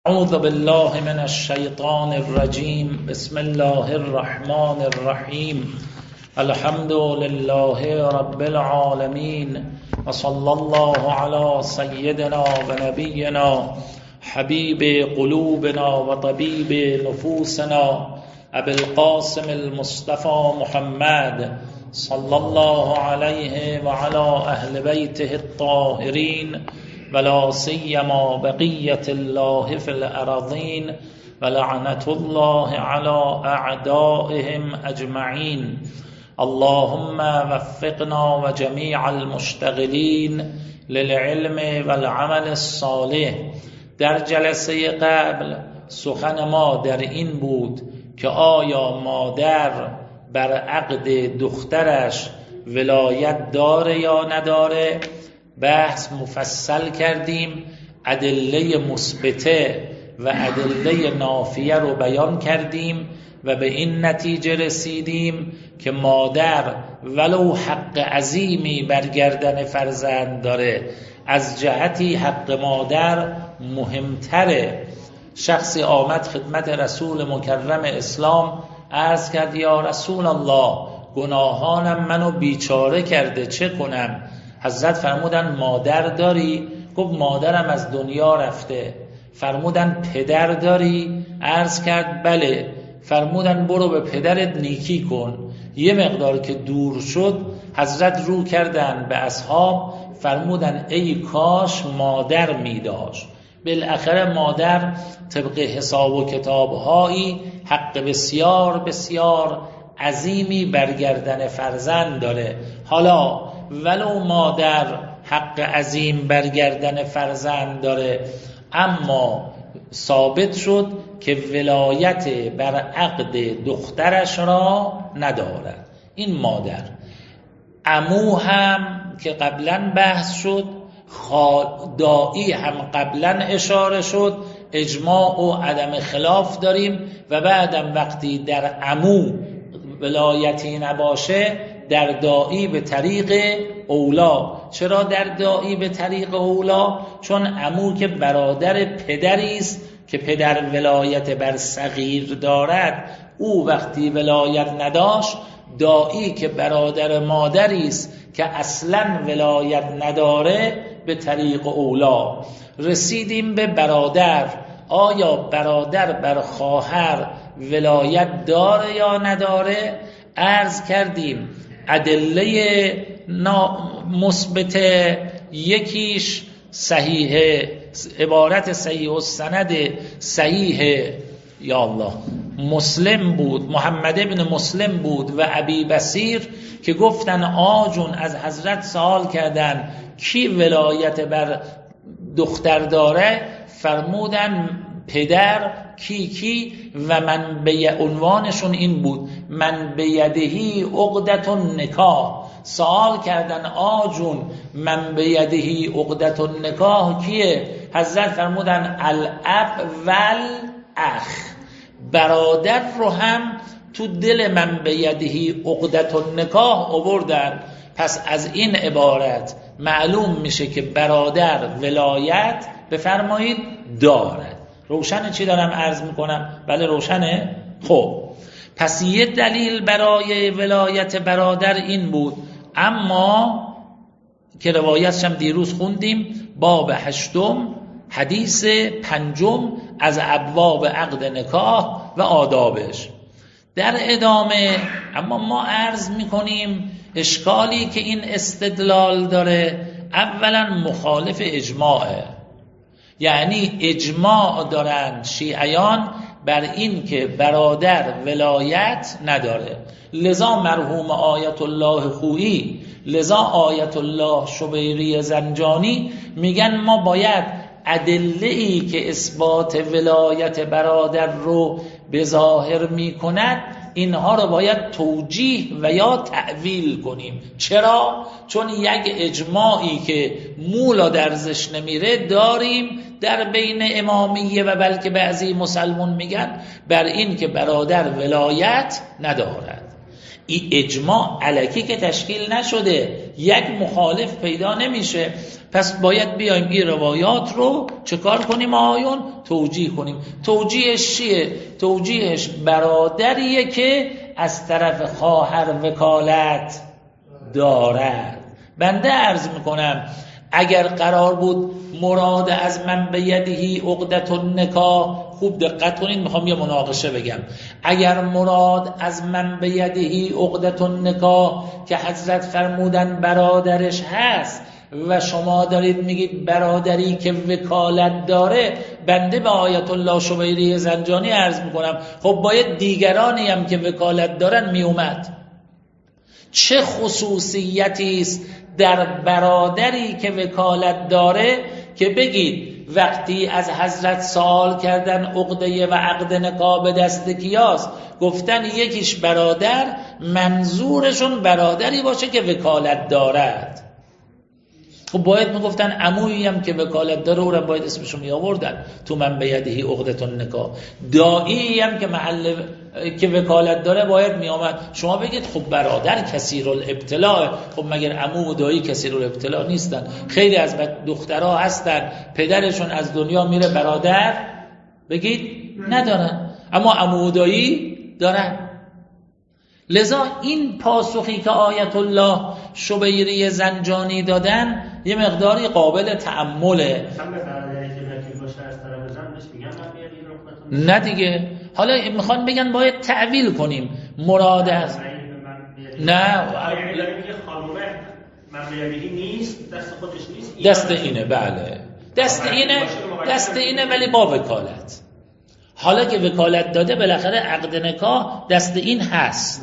اعوذ بالله من الشیطان الرجیم. بسم الله الرحمن الرحیم. الحمد لله رب العالمین و صلی الله علی سیدنا و نبینا حبیب قلوبنا و طبیب نفوسنا ابی القاسم المصطفى محمد صلی الله علیه و علی اهل بیته الطاهرین ولا سیما بقیت الله فی الارضین ولعنت الله علی اعدائهم اجمعین. اللهم وفقنا و جمیع المشتغلین للعلم والعمل الصالح. در جلسه قبل سخن ما در این بود که آیا مادر بر عقد دخترش ولایت داره یا نداره. بحث مفصل کردیم، ادله مثبته و ادله نافیه رو بیان کردیم و به این نتیجه رسیدیم که مادر ولو حق عظیمی بر گردن فرزند داره، از جهتی حق مادر مهمتره. شخصی آمد خدمت رسول مکرم اسلام، عرض کرد یا رسول الله گناهانم منو بیچاره کرده، چه کنم؟ حضرت فرمودن مادر داری؟ گفت مادرم از دنیا رفته. فرمودن پدر داری؟ عرض کرد بله. فرمودن برو به پدرت نیکی کن. یه مقدار که دور شد حضرت رو کردن به اصحاب، فرمودن ای کاش مادر می داشت. بالاخره مادر طبق حساب و کتابهایی حق بسیار بسیار عظیمی برگردن فرزند داره. حالا ولو مادر حق عظیم برگردن فرزند داره، اما ثابت شد که ولایت بر عقد دخترش را ندارد. این مادر. عمو هم که قبلا بحث شد، دائی هم قبلا اشاره شد، اجماع و عدم خلاف داریم و بعدم وقتی در عمو ولایتی نباشه در دائی به طریق اولا. چرا در دائی به طریق اولا؟ چون عمو که برادر پدری است که پدر ولایت بر صغیر دارد، او وقتی ولایت نداشت، دائی که برادر مادری است که اصلا ولایت نداره به طریق اولا. رسیدیم به برادر. آیا برادر بر خواهر ولایت داره یا نداره؟ عرض کردیم ادله مثبت یکیش صحیح، عبارت صحیح السند صحیح یا الله مسلم بود، محمد ابن مسلم بود و ابی بصیر که گفتن آجون از حضرت سوال کردن کی ولایت بر دختر داره؟ فرمودن پدر. کی و من به عنوانشون این بود من به یدهی عقدة النکاح. سوال کردن آجون من به یدهی عقدة النکاح کیه؟ حضرت فرمودن الاب والاخ. برادر رو هم تو دل من به یدهی عقدة النکاح آوردن. پس از این عبارت معلوم میشه که برادر ولایت بفرمایید دارد. روشنه چی دارم عرض میکنم؟ بله روشنه؟ خب پس یه دلیل برای ولایت برادر این بود. اما که روایتش هم دیروز خوندیم، باب 8 حدیث 5 از ابواب عقد نکاح و آدابش. در ادامه اما ما عرض میکنیم اشکالی که این استدلال داره اولا مخالف اجماعه. یعنی اجماع دارند شیعیان بر این که برادر ولایت نداره. لذا مرحوم آیت الله خویی، لذا آیت الله شبیری زنجانی میگن ما باید ادله‌ای که اثبات ولایت برادر رو به ظاهر میکند اینها رو باید توجیه و یا تأویل کنیم. چرا؟ چون یک اجماعی که مولا درزش نمیره داریم در بین امامیه و بلکه بعضی مسلمون میگن بر این که برادر ولایت ندارد. این اجماع الکی که تشکیل نشده، یک مخالف پیدا نمیشه. پس باید بیایم این روایات رو چه کار کنیم آیون؟ توجیه کنیم. توجیهش چیه؟ توجیهش برادریه که از طرف خواهر وکالت دارد. بنده عرض میکنم اگر قرار بود مراد از من بیدهی عقدة النکاح، خوب دقت کنید میخوام یه مناقشه بگم، اگر مراد از من بیدهی عقدة النکاح که حضرت فرمودن برادرش هست و شما دارید میگید برادری که وکالت داره، بنده به آیت الله شبیری زنجانی عرض میکنم خب باید دیگرانی هم که وکالت دارن میومد. چه خصوصیتی است در برادری که وکالت داره که بگید وقتی از حضرت سوال کردن عقده و عقد نکاح به دست کیاست، گفتن یکیش برادر، منظورشون برادری باشه که وکالت دارد. خب باید میگفتن عمویی هم که وکالت داره او را باید اسمشو می آوردن تو من بیدهی عقدة النکاح. داعی هم که محل که وکالت داره باید می آمد. شما بگید خب برادر کثیر الابتلاء، خب مگر عمو و دایی کثیر الابتلاء نیستن؟ خیلی از دخترها هستن پدرشون از دنیا میره برادر بگید ندارن، اما عمو و دایی دارن. لذا این پاسخی که آیت الله شبیری زنجانی دادن یه مقداری قابل تأمله. نه دیگه، حالا میخوان بگن باید تعویل کنیم مراد از نه دست اینه، بله دست اینه ولی با وکالت. حالا که وکالت داده بالاخره عقد نکاح دست این هست.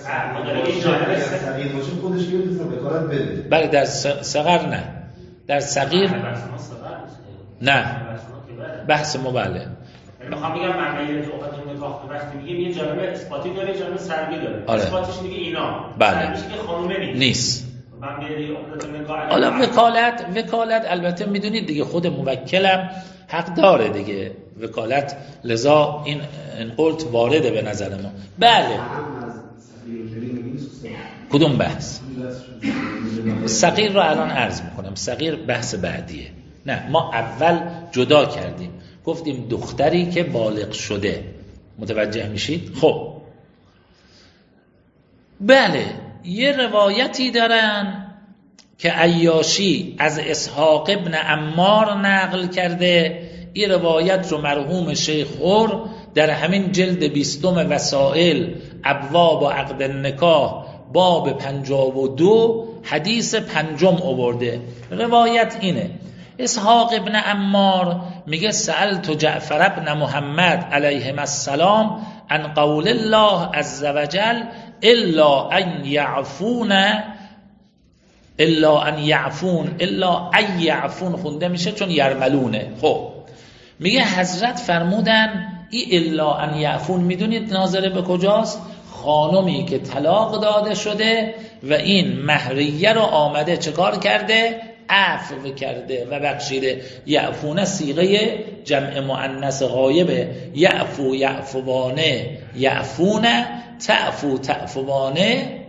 بله در صغر نه، در صغیر نه، بحث ما بله. میخوام بگم معنی عقد نکاح وقتی میگیم یه جانب اثباتی داره یه جانب سلبی داره. اثباتش میگه اینا، سلبیش که خانومه نیست. حالا وکالت البته میدونید دیگه خود موکلم حق داره دیگه وکالت، لذا این قلت وارده به نظر ما. بله کدوم بحث؟ صغیر رو الان عرض میکنم، صغیر بحث بعدیه. نه ما اول جدا کردیم گفتیم دختری که بالغ شده، متوجه میشید؟ خب بله یه روایتی دارن که عیاشی از اسحاق ابن عمار نقل کرده. این روایت رو مرحوم شیخ خور در همین جلد 20 وسائل ابواب و عقد النکاح باب 52 حدیث 5 آورده. روایت اینه، اسحاق ابن عمار میگه سألت جعفر ابن محمد علیهم السلام عن قول الله عز وجل الا ان یعفون خونده میشه چون یرملونه. خب میگه حضرت فرمودن ای الا ان یعفون، میدونید ناظر به کجاست؟ خانمی که طلاق داده شده و این مهریه رو آمده چکار کرده؟ عفو کرده و بخشیده. یعفونه صیغه جمع مؤنث غایبه، یعفو یعفوانه یعفونه، تعفو تعفوانه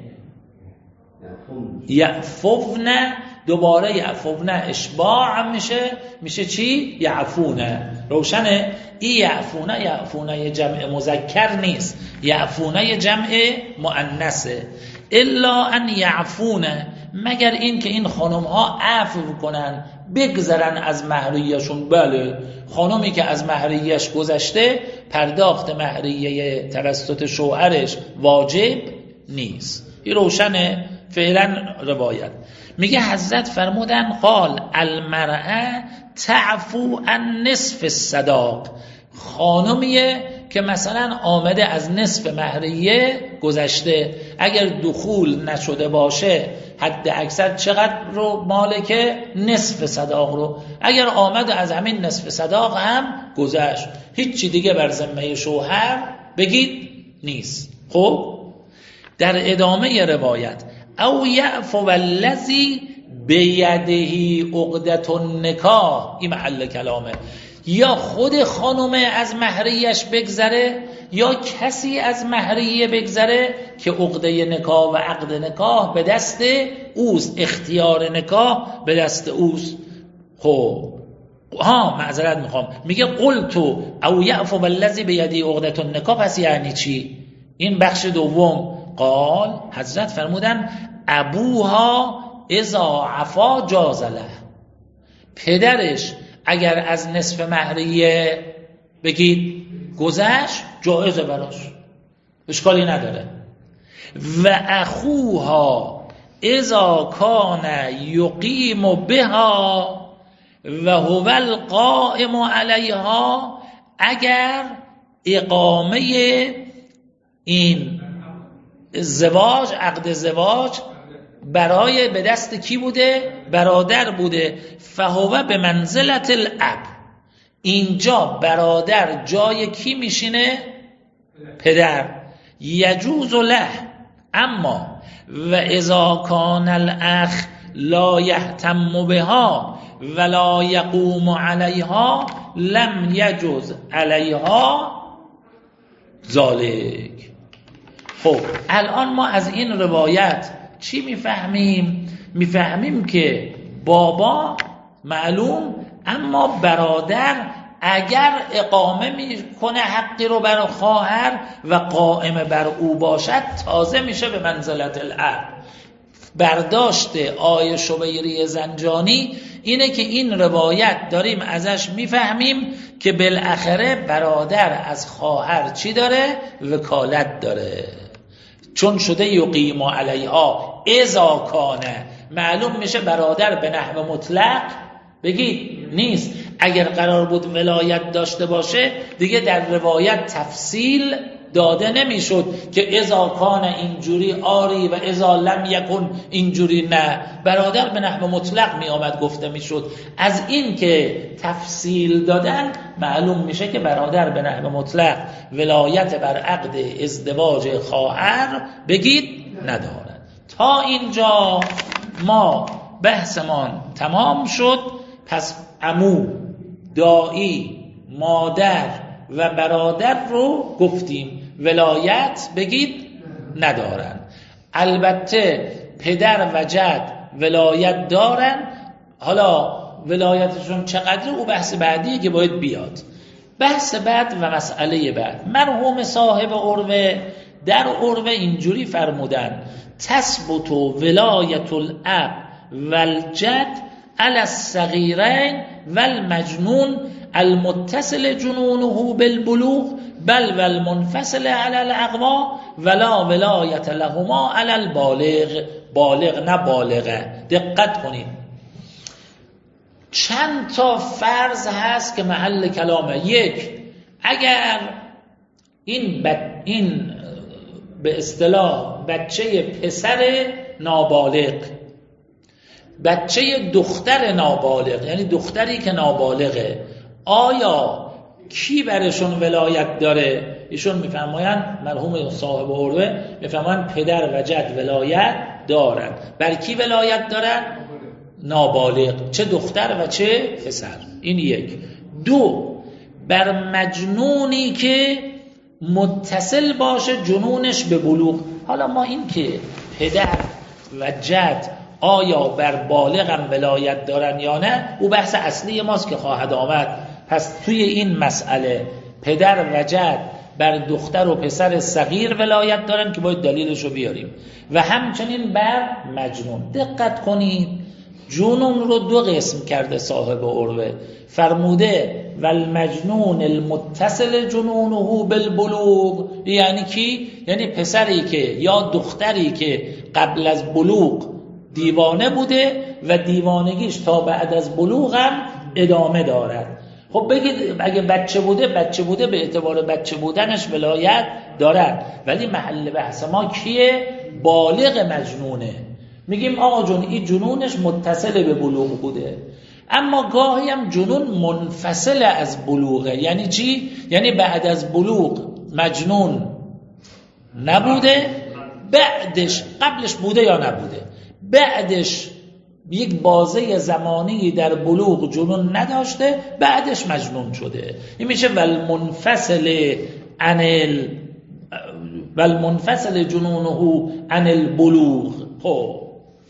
یعفونه، دوباره یعفونه اشباع میشه چی؟ یعفونه. روشنه؟ این یعفونه جمع مذکر نیست، یعفونه جمع مؤنثه. الا ان یعفونه، مگر این که این خانم ها عفو کنن بگذرن از مهریه‌شون. بله خانمی که از مهریه‌اش گذشته پرداخت مهریه توسط شوهرش واجب نیست. این روشنه؟ فعلا روایت میگه حضرت فرمودن قال المرأه تعفو عن نصف الصداق، خانمیه که مثلا آمده از نصف مهریه گذشته، اگر دخول نشده باشه حد اکثر چقدر رو مالکه؟ نصف صداق رو. اگر آمده از همین نصف صداق هم گذشت، هیچی دیگه بر ذمه شوهر بگید نیست. خب در ادامه روایت او یعفو الذی بیده عقدة النکاح، این محل کلامه، یا خود خانومه از مهریش بگذره یا کسی از مهریه بگذره که عقده نکاح و عقد نکاح به دست اوست، اختیار نکاح به دست اوست. خب معذرت میخوام، میگه قلتو او یعفو بالذی بیدی عقدة النکاح، پس یعنی چی؟ این بخش دوم. قال، حضرت فرمودن ابوها اذا عفا جاز له، پدرش اگر از نصف مهریه بگید گذشت جایزه براش، اشکالی نداره. و اخوها اذا کان یقیم بها و هو القائم علیها، اگر اقامه این ازدواج، عقد زواج برای به دست کی بوده؟ برادر بوده. فهو به منزلت الاب، اینجا برادر جای کی میشینه؟ پدر. یجوز له، اما و اذا کان الاخ لا یهتم بها ولا یقوم علیها لم یجوز علیها ذالک. خب الان ما از این روایت چی میفهمیم؟ میفهمیم که بابا معلوم، اما برادر اگر اقامه میکنه حقی رو بر خواهر و قائم بر او باشد تازه میشه به منزلت الاب. برداشت آیه شبیری زنجانی اینه که این روایت داریم ازش میفهمیم که بالاخره برادر از خواهر چی داره؟ وکالت داره، چون شده یقیم علیها اذا کانه. معلوم میشه برادر به نحو مطلق بگید نیست، اگر قرار بود ولایت داشته باشه دیگه در روایت تفصیل داده نمیشد که اذا کان اینجوری آری و اذا لم یکن اینجوری نه. برادر به نحو مطلق می آمد گفته میشد. از این که تفصیل دادن معلوم میشه که برادر به نحو مطلق ولایت بر عقد ازدواج خواهر بگید ندارد. تا اینجا ما بحثمان تمام شد. پس عمو، دایی، مادر و برادر رو گفتیم ولایت بگید ندارن. البته پدر و جد ولایت دارن، حالا ولایتشون چقدر او بحث بعدیه که باید بیاد. بحث بعد و مسئله بعد، مرحوم صاحب عروه در عروه اینجوری فرمودن تثبت ولایت الاب والجد علی الصغیرین والمجنون المتصل جنونه بالبلوغ بل والمنفصل علی الاقوا ولا ولایت لهما علی البالغ. بالغ نه بالغه. دقت کنید، چند تا فرض هست که محل کلامه. یک، اگر این به اصطلاح بچه پسر نابالغ، بچه دختر نابالغ، یعنی دختری که نابالغه، آیا کی برشون ولایت داره؟ ایشون میفرمایند، مرحوم صاحب عروه میفرمایند پدر و جد ولایت دارن. بر کی ولایت دارن؟ نابالغ، چه دختر و چه پسر. این یک. دو، بر مجنونی که متصل باشه جنونش به بلوغ. حالا ما این که پدر و جد آیا بر بالغ هم ولایت دارن یا نه، او بحث اصلی ماست که خواهد آمد. پس توی این مسئله پدر و جد بر دختر و پسر صغیر ولایت دارن که باید دلیلش رو بیاریم، و همچنین بر مجنون. دقت کنید، جنون رو دو قسم کرده صاحب عروه. فرموده والمجنون المتصل جنونه بالبلوغ، یعنی کی؟ یعنی پسری که یا دختری که قبل از بلوغ دیوانه بوده و دیوانگیش تا بعد از بلوغ هم ادامه دارد. خب بگید اگه بچه بوده به اعتبار بچه بودنش ولایت دارد، ولی محل بحث ما کیه؟ بالغ مجنونه. میگیم آقا جون این جنونش متصل به بلوغ بوده، اما گاهی هم جنون منفصل از بلوغه. یعنی چی؟ یعنی بعد از بلوغ مجنون نبوده، بعدش قبلش بوده یا نبوده، بعدش یک بازه زمانی در بلوغ جنون نداشته، بعدش مجنون شده. این میشه والمنفصل جنونه عن البلوغ. خب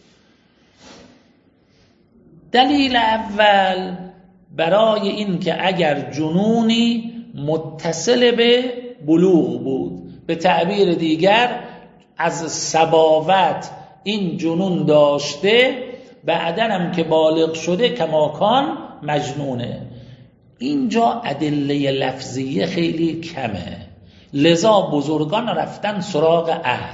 دلیل اول برای این که اگر جنونی متصل به بلوغ بود، به تعبیر دیگر از صباوت این جنون داشته، بعدن هم که بالغ شده کماکان مجنونه. اینجا ادله لفظیه خیلی کمه، لذا بزرگان رفتن سراغ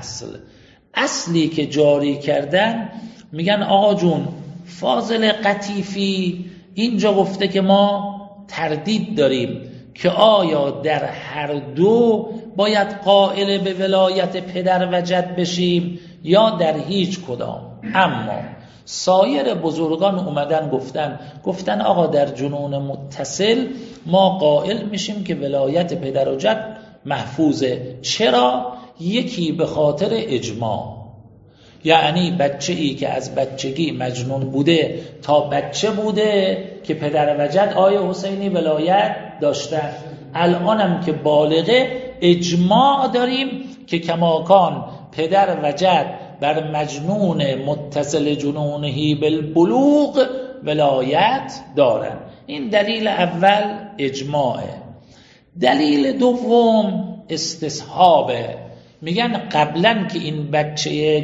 اصلی که جاری کردن. میگن آقا جون فاضل قطیفی اینجا گفته که ما تردید داریم که آیا در هر دو باید قائل به ولایت پدر و جد بشیم یا در هیچ کدام. اما سایر بزرگان اومدن گفتن آقا در جنون متصل ما قائل میشیم که ولایت پدر و جد محفوظه. چرا؟ یکی به خاطر اجماع، یعنی بچه‌ای که از بچگی مجنون بوده تا بچه بوده که پدر و جد آیه حسینی ولایت داشتن، الانم که بالغه اجماع داریم که کماکان پدر و جد بر مجنون متصل جنونه بالبلوغ ولایت دارن. این دلیل اول اجماعه. دلیل دوم استصحابه. میگن قبلا که این بچه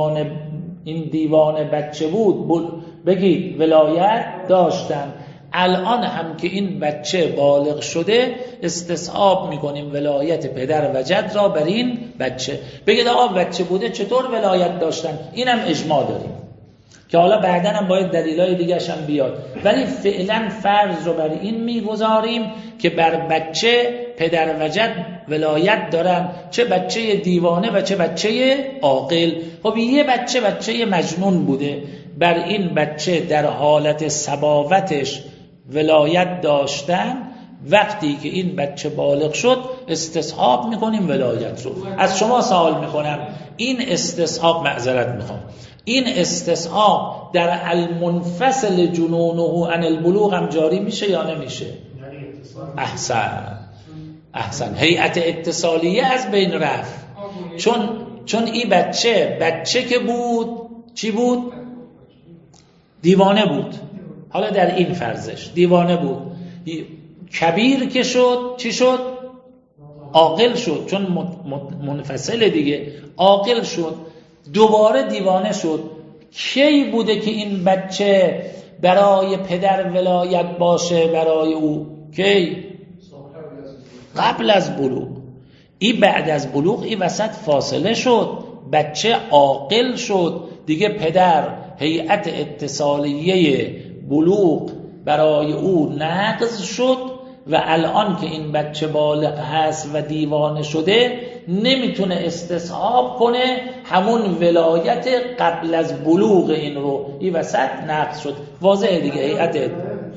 دیوانه بچه بود بگید ولایت داشتن، الان هم که این بچه بالغ شده استصحاب میکنیم ولایت پدر و جد را بر این بچه. بگید آقا بچه بوده چطور ولایت داشتن؟ اینم اجماع داریم که حالا بعدن هم باید دلیلای دیگه هم بیاد، ولی فعلا فرض رو بر این میگذاریم که بر بچه پدر و جد ولایت دارن، چه بچه دیوانه و چه بچه عاقل. خب یه بچه مجنون بوده، بر این بچه در حالت صباوتش ولایت داشتن، وقتی که این بچه بالغ شد استصحاب میکنیم ولایت رو. از شما سوال میکنم این استصحاب، معذرت میخوام، این استصحاب در المنفصل جنونه عن البلوغ هم جاری میشه یا نمیشه؟ احسن. هیئت اتصالیه از بین رفت، چون این بچه که بود چی بود؟ دیوانه بود. حالا در این فرضش دیوانه بود، کبیر که شد چی شد؟ عاقل شد، چون منفصل دیگه عاقل شد، دوباره دیوانه شد. کی بوده که این بچه برای پدر ولایت باشه برای او؟ کی؟ قبل از بلوغ. این بعد از بلوغ این وسط فاصله شد، بچه عاقل شد دیگه، پدر هیئت اتصالیه بلوغ برای او نقض شد و الان که این بچه بالغ هست و دیوانه شده نمیتونه استصحاب کنه همون ولایت قبل از بلوغ این رو، این وسط نقض شد. واضحه دیگه هیئت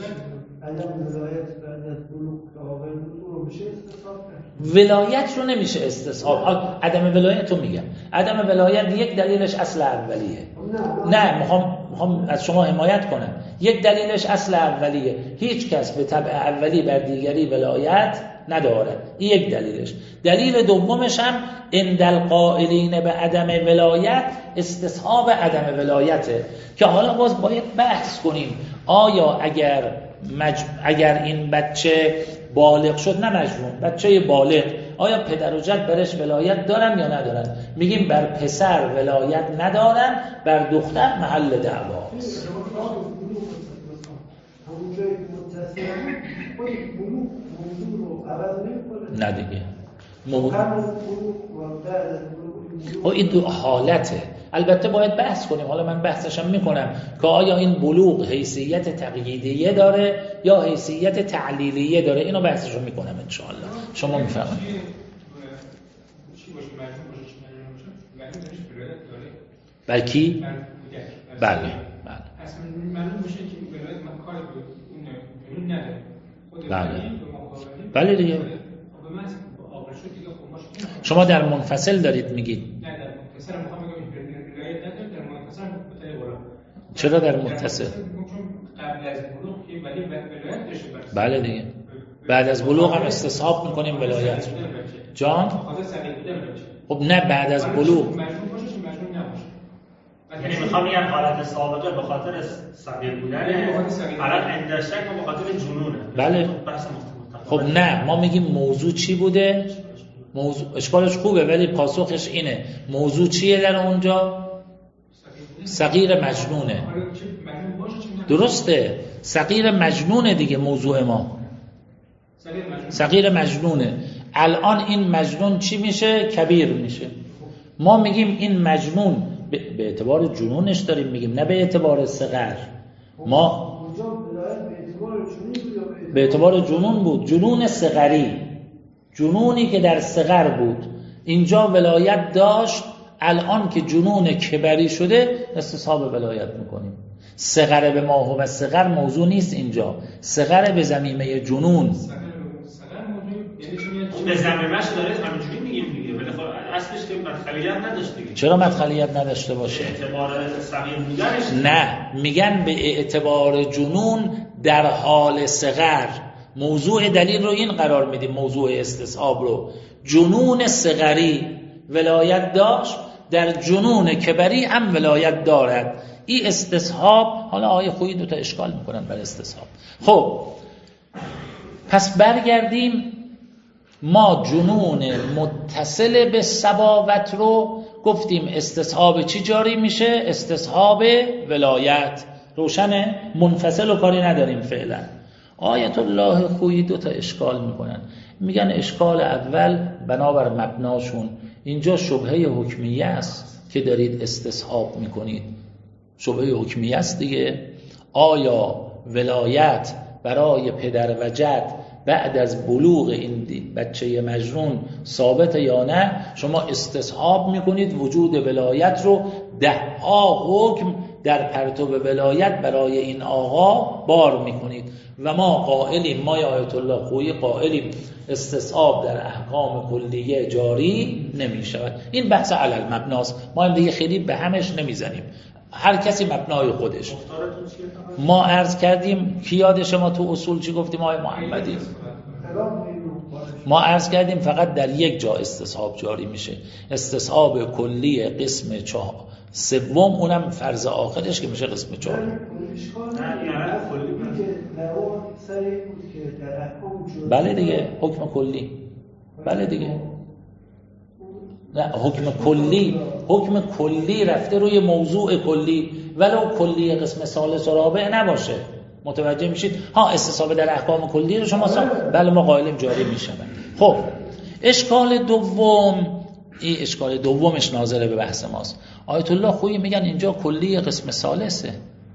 ولایت رو نمیشه استصحاب. عدم ولایت رو میگم، عدم ولایت یک دلیلش اصل اولیه. نه میخوام از شما حمایت کنم. یک دلیلش اصل اولیه، هیچ کس به طبع اولی بر دیگری ولایت نداره، این یک دلیلش. دلیل دومش هم عند القائلین به عدم ولایت استصحاب عدم ولایته، که حالا باز باید بحث کنیم آیا اگر این بچه بالغ شد، نه مجنون، بچه بالغ، آیا پدر و جد برش ولایت دارن یا ندارن؟ میگیم بر پسر ولایت ندارن، بر دختر محل دعواست. نه دیگه این دو حالته. البته باید بحث کنیم، حالا من بحثشم میکنم که آیا این بلوغ حیثیت تقییدیه داره یا حیثیت تعلیلیه داره، اینو بحثشو میکنم انشاءالله. شما میفهمید بلکی؟ بله اصلا معلوم میشه که ولایت مکار بود اون نداره. بله دیگه. شما در منفصل دارید میگید؟ نه در منفصل میخوام بگم ولایت نداره، در منفصل متعلق بالا. چرا در متصل؟ قبل از بلوغ که ولی ولایت داشته باشه. بله دیگه بعد از بلوغ هم استصحاب میکنیم ولایت. جان؟ خب نه بعد از بلوغ مجنون باشه چه مجنون نباشه. یعنی میخوام بگم حالت سابقه به خاطر صغیر بودنه، حالت اندشک به خاطر جنونه. بله. خب نه ما میگیم موضوع چی بوده؟ موضوع اشکالش خوبه ولی پاسخش اینه موضوع چیه در اونجا؟ صغیر مجنونه. درسته صغیر مجنونه دیگه موضوع ما صغیر مجنونه. الان این مجنون چی میشه؟ کبیر میشه. ما میگیم این مجنون به اعتبار جنونش داریم میگیم نه به اعتبار صغر. ما به اعتبار جنون بود، جنون صغری، جنونی که در صغر بود اینجا ولایت داشت. الان که جنون کبری شده استصحاب ولایت میکنیم. صغر به ما و صغر موضوع نیست اینجا، صغر به ضمیمه جنون. به ضمیمه‌اش داره همینجوری میگیم دیگه ولی خب اصلش که مدخلیت نداشت دیگه. چرا مدخلیت نداشته باشه؟ اعتبار صغیر بودنش نه میگن به اعتبار جنون در حال صغر. موضوع دلیل رو این قرار میدیم، موضوع استصحاب رو. جنون صغری ولایت داشت، در جنون کبری هم ولایت دارد. این استصحاب. حالا آیه خویی دوتا اشکال میکنن بر استصحاب. خب پس برگردیم. ما جنون متصل به صباوت رو گفتیم استصحاب چی جاری میشه؟ استصحاب ولایت. روشنه؟ منفصل و کاری نداریم فعلا. آیت الله خویی دوتا اشکال میکنن. میگن اشکال اول بنابر مبناشون اینجا شبهه حکمیه است که دارید استصحاب میکنید. شبهه حکمیه است دیگه. آیا ولایت برای پدر و جد بعد از بلوغ این بچه مجنون ثابت یا نه؟ شما استصحاب میکنید وجود ولایت رو، 10 حکم در پرتو ولایت برای این آقا بار میکنید و ما قائلیم، ما آیت الله خویی قائلیم استصحاب در احکام کلیه جاری نمیشود. این بحث علل مبناست، ما هم دیگه خیلی به همش نمیزنیم، هر کسی مبنای خودش. ما عرض کردیم کی یاد شما تو اصول چی گفتیم آقای محمدی؟ ما عرض کردیم فقط در یک جا استصحاب جاری میشه، استصحاب کلی قسم 4/3 اونم فرض آخرش که میشه قسم 4. بله دیگه حکم کلی. بله دیگه نه حکم کلی رفته روی موضوع کلی ولو کلی قسم ثالث و رابع نباشه. متوجه میشید؟ استصحاب در احکام کلی رو شما بله ما قائلیم جاری میشه. خب اشکال دوم، این اشکال دومش ناظره به بحث ماست. آیت الله خویی میگن اینجا کلی قسم ثالثه.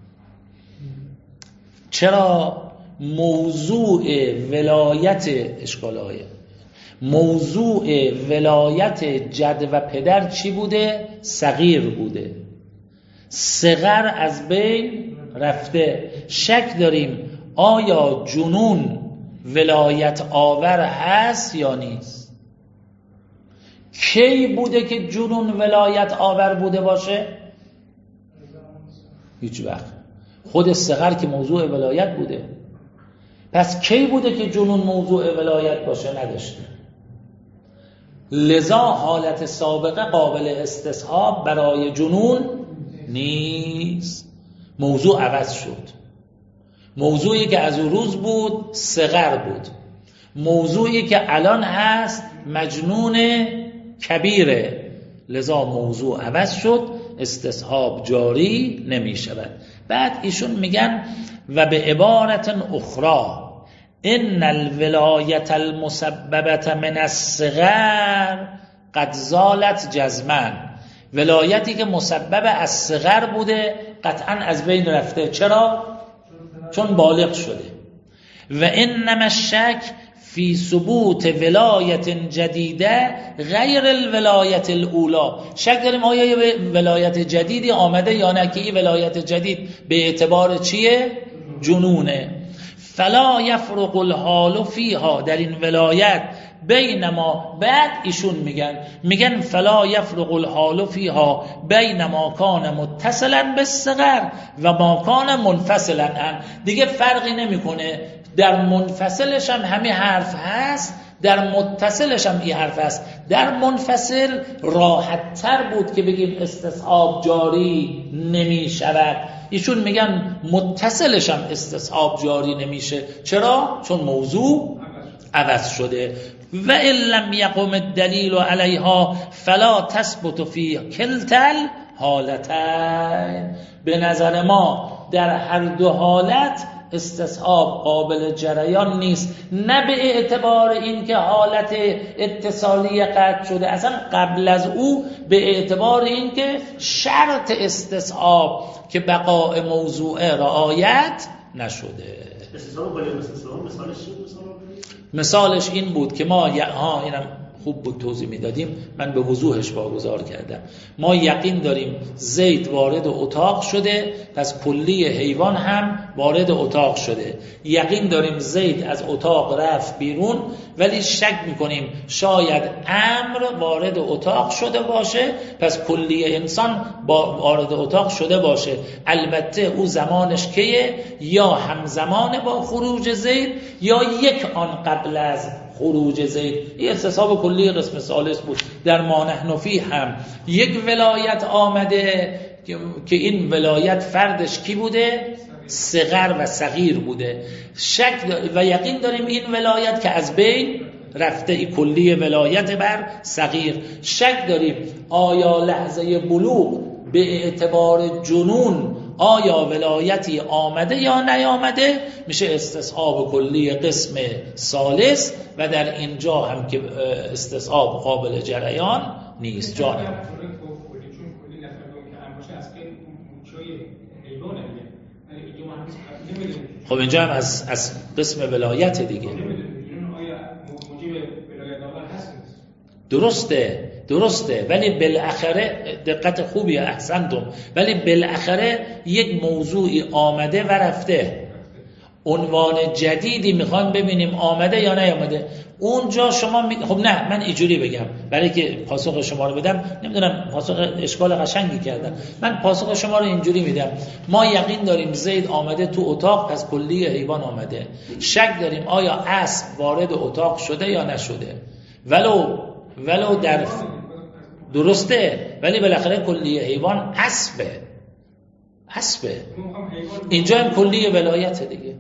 چرا؟ موضوع ولایت اشکال آیه، موضوع ولایت جد و پدر چی بوده؟ صغیر بوده، صغر از بین رفته. شک داریم آیا جنون ولایت آور هست یا نیست؟ کی بوده که جنون ولایت آور بوده باشه؟ هیچ وقت. خود صغر که موضوع ولایت بوده. پس کی بوده که جنون موضوع ولایت باشه؟ نداشته. لذا حالت سابقه قابل استصحاب برای جنون نیست. موضوع عوض شد. موضوعی که از اون روز بود صغر بود، موضوعی که الان هست مجنون کبیره. لذا موضوع عوض شد، استصحاب جاری نمی شود. بعد ایشون میگن و به عبارت اخرى ان الولایت المسببت من الصغر قد زالت جزما. ولایتی که مسبب از صغر بوده قطعا از بین رفته. چرا؟ چون بالغ شده. و انما الشک فی ثبوت ولایت جدیده غیر الولایت الاولا. شک داریم آیا ولایت جدیدی آمده یا نه که این ولایت جدید به اعتبار چیه؟ جنونه. فلا یفرق الحال فیها، در این ولایت بینما، بعد ایشون میگن فلا یفرق الحال فیها بینما کان متصلا بالصغر و ما کان منفصلا عنه. دیگه فرقی نمیکنه در منفصلش هم همین حرف هست، در متصلش هم این حرف هست. در منفصل راحت تر بود که بگیم استصحاب جاری نمی شود، ایشون میگن متصلش هم استصحاب جاری نمیشه. چرا؟ چون موضوع عوض شده. و ان لم یقم الدلیل علیها فلا تثبت فی کلتا الحالتین. به نظر ما در هر دو حالت استصحاب قابل جریان نیست، نه به اعتبار این که حالت اتصالی قطع شده، اصلا قبل از او به اعتبار این که شرط استصحاب که بقاء موضوع رعایت نشده. مثالش این بود که ما اینم خوب بود توضیح میدادیم، من به وضوحش واگذار کردم. ما یقین داریم زید وارد اتاق شده، پس کلی حیوان هم وارد اتاق شده. یقین داریم زید از اتاق رفت بیرون، ولی شک میکنیم شاید امر وارد اتاق شده باشه، پس کلی انسان وارد اتاق شده باشه. البته او زمانش کیه؟ یا همزمان با خروج زید یا یک آن قبل از خروج زید. این استصحاب کلی قسم ثالث بود. در ما نحن فیه هم یک ولایت آمده که این ولایت فردش کی بوده؟ صغر و صغیر بوده. و یقین داریم این ولایت که از بین رفته، ای کلی ولایت بر صغیر. شک داریم آیا لحظه بلوغ به اعتبار جنون آیا ولایتی آمده یا نیامده، میشه استصحاب کلی قسم ثالث و در اینجا هم که استصحاب قابل جریان نیست. جانم خب اینجا هم از قسم ولایت دیگه. درسته ولی بالاخره دقت خوبی احسنتم، ولی بالاخره یک موضوعی آمده و رفته، عنوان جدیدی میخوام ببینیم آمده یا نیامده. اونجا شما خب نه من اینجوری بگم برای که پاسخ شما رو بدم، نمیدونم پاسخ اشکال قشنگی کردم، من پاسخ شما رو اینجوری میدم. ما یقین داریم زید آمده تو اتاق، پس کلی حیوان آمده. شک داریم آیا اسب وارد اتاق شده یا نشده، ولو در درسته، ولی بالاخره کلی حیوان اسبه. اینجا هم کلی ولایت دیگه.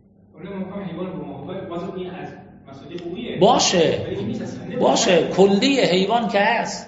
باشه کلی حیوان که هست.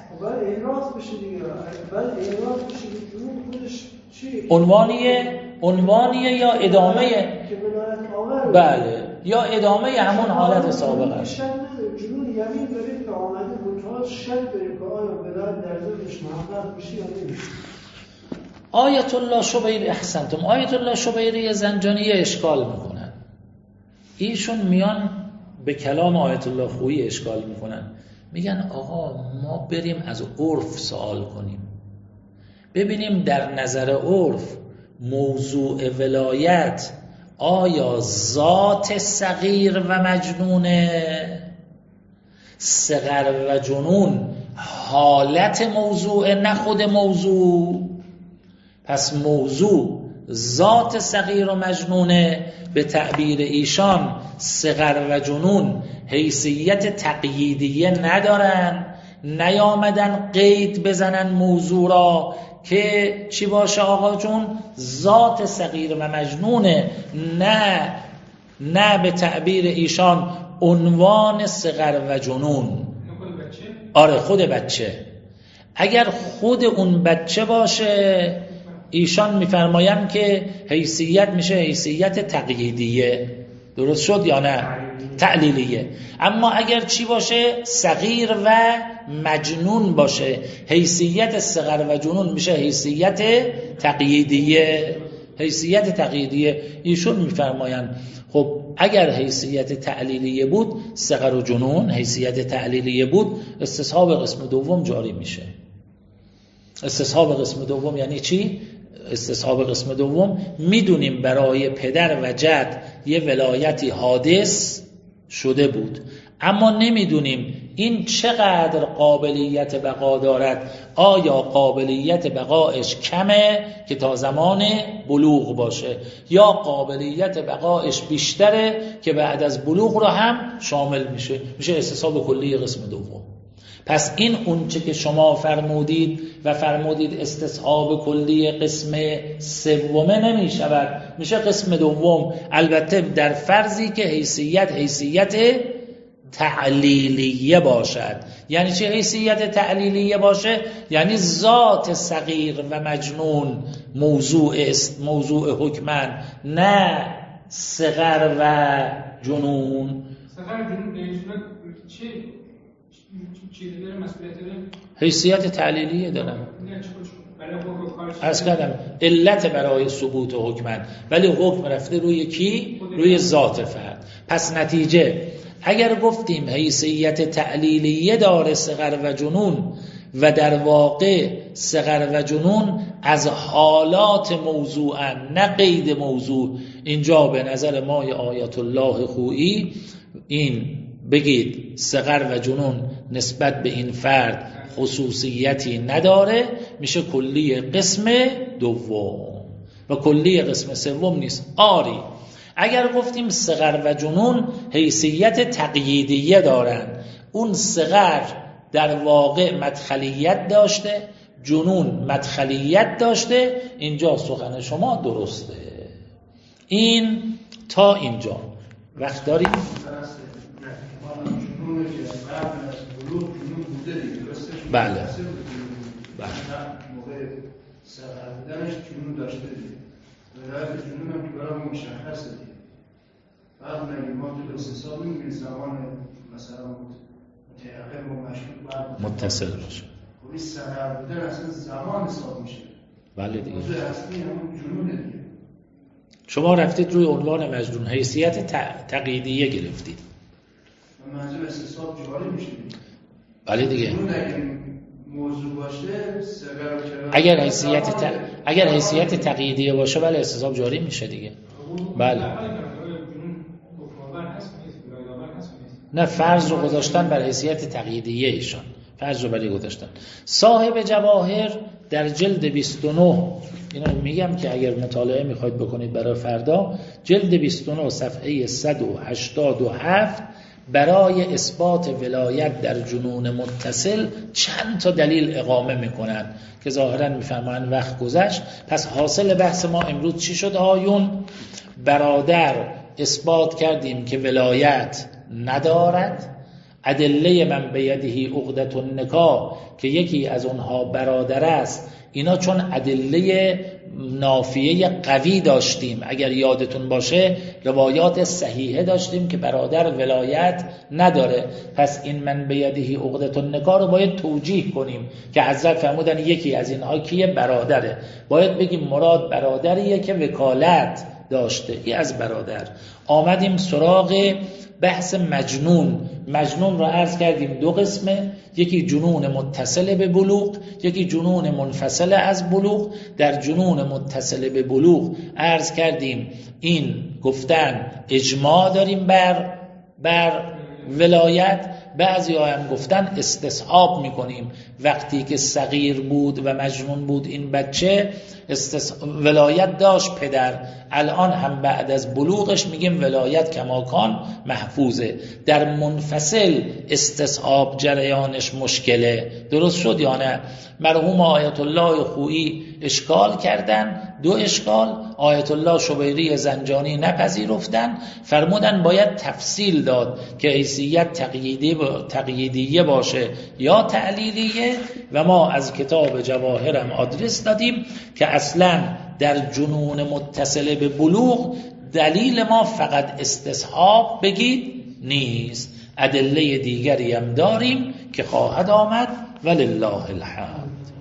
عنوانیه یا ادامه؟ بله، یا ادامه همون حالت سابقش. جنون یقین دارید که آمده بود، شک دارید که آیا ولایت در ذاتش محقق میشه یا نمیشه. آیت الله شبیری، احسنتم، آیت الله شبیری زنجانی اشکال میکنن. ایشون میان به کلام آیت الله خویی اشکال میکنن، میگن آقا ما بریم از عرف سوال کنیم، ببینیم در نظر عرف موضوع ولایت آیا ذات صغیر و مجنونه، صغر و جنون حالت موضوع نه خود موضوع. پس موضوع ذات صغیر و مجنونه، به تعبیر ایشان صغر و جنون حیثیت تقییدیه ندارن، نیامدن قید بزنن موضوع را که چی باشه آقا جون؟ ذات صغیر و مجنونه، نه به تعبیر ایشان عنوان صغر و جنون. آره خود بچه. اگر خود اون بچه باشه ایشان میفرمایم که حیثیت میشه حیثیت تقییدیه. درست شد یا نه؟ تعلیلیه. اما اگر چی باشه؟ صغیر و مجنون باشه، حیثیت صغر و جنون میشه حیثیت تقییدیه. ایشون میفرمایند خب اگر حیثیت تعلیلیه بود، صغر و جنون حیثیت تعلیلیه بود، استصحاب قسم دوم جاری میشه. استصحاب قسم دوم یعنی چی؟ استصحاب قسم دوم میدونیم برای پدر و جد یه ولایتی حادث شده بود، اما نمیدونیم این چقدر قابلیت بقا دارد. آیا قابلیت بقایش کمه که تا زمان بلوغ باشه، یا قابلیت بقایش بیشتره که بعد از بلوغ رو هم شامل میشه استصحاب کلی قسم دوم. پس این اونچه که شما فرمودید و فرمودید استصحاب کلی قسم سومه نمیشود، میشه قسم دوم، البته در فرضی که حیثیت تعلیلیه باشد. یعنی چه حیثیت تعلیلیه باشه؟ یعنی ذات صغیر و مجنون موضوع حکمن، نه صغر و جنون. صغر جنون چی داره؟ مسئولیت داره؟ حیثیت تعلیلیه دارم. عرض کردم علت برای ثبوت حکمن، ولی حکم رفته روی کی؟ روی ذات فرد. پس نتیجه اگر گفتیم حیثیت تعلیلیه داره صغر و جنون، و در واقع صغر و جنون از حالات موضوعن نه قید موضوع، اینجا به نظر ما آیت الله خویی این بگید صغر و جنون نسبت به این فرد خصوصیتی نداره، میشه کلی قسم دوم و کلی قسم سوم نیست. آری اگر گفتیم صغر و جنون حیثیت تقییدیه دارن، اون صغر در واقع مدخلیت داشته، جنون مدخلیت داشته، اینجا سخن شما درسته. این تا اینجا وقت داریم؟ بله موقع سرعت بودنش جنون داشته دید ولایت جنون هم که برای مشخصه دید. بعد نگیم ما تو استصحاب میگیم زمان مثلا متعقب و مشروط متصل باشه، خب سرعت بودن اصلا زمان حساب میشه. بله دیگه موضوع اصلی همون جنونه دیگه. شما رفتید روی عنوان مجنون، حیثیت تقییدیه گرفتید. منظور استصحاب جاری میشه. بله دیگه. موضوع باشه اگر حیثیت تقییدیه باشه بله استصحاب جاری میشه دیگه. بله. نه فرض رو گذاشتن بر حیثیت تقییدیه ایشان، فرض رو برای گذاشتن. صاحب جواهر در جلد 29 اینو میگم که اگر مطالعه میخواید بکنید برای فردا، جلد 29 صفحه 187 برای اثبات ولایت در جنون متصل چند تا دلیل اقامه میکنن که ظاهرا میفهمن وقت گذشت. پس حاصل بحث ما امروز چی شد آیون؟ برادر اثبات کردیم که ولایت ندارد، ادله من بیده عقدة النکاح که یکی از اونها برادر است، اینا چون ادله نافیه قوی داشتیم، اگر یادتون باشه روایات صحیحه داشتیم که برادر ولایت نداره، پس این من بیده عقدة النکاح رو باید توجیه کنیم که حضرت فرمودن یکی از اینها کیه؟ برادره. باید بگیم مراد برادریه که وکالت داشته، این از برادر. آمدیم سراغ بحث مجنون را عرض کردیم دو قسمه، یکی جنون متصل به بلوغ، یکی جنون منفصل از بلوغ. در جنون متصل به بلوغ عرض کردیم این گفتن اجماع داریم بر ولایت، بعضی ها هم گفتن استصحاب میکنیم وقتی که صغیر بود و مجنون بود این بچه ولایت داشت پدر، الان هم بعد از بلوغش میگیم ولایت کماکان محفوظه. در منفصل استصحاب جریانش مشکله. درست شد یا نه؟ مرحوم آیت الله خویی اشکال کردن، دو اشکال. آیت الله شبیری زنجانی نپذیرفتن، فرمودن باید تفصیل داد که حیثیت تقییدیه باشه یا تعلیلیه، و ما از کتاب جواهرم آدرس دادیم که اصلا در جنون متصل به بلوغ دلیل ما فقط استصحاب بگید نیست، ادله دیگری هم داریم که خواهد آمد ولله الحمد.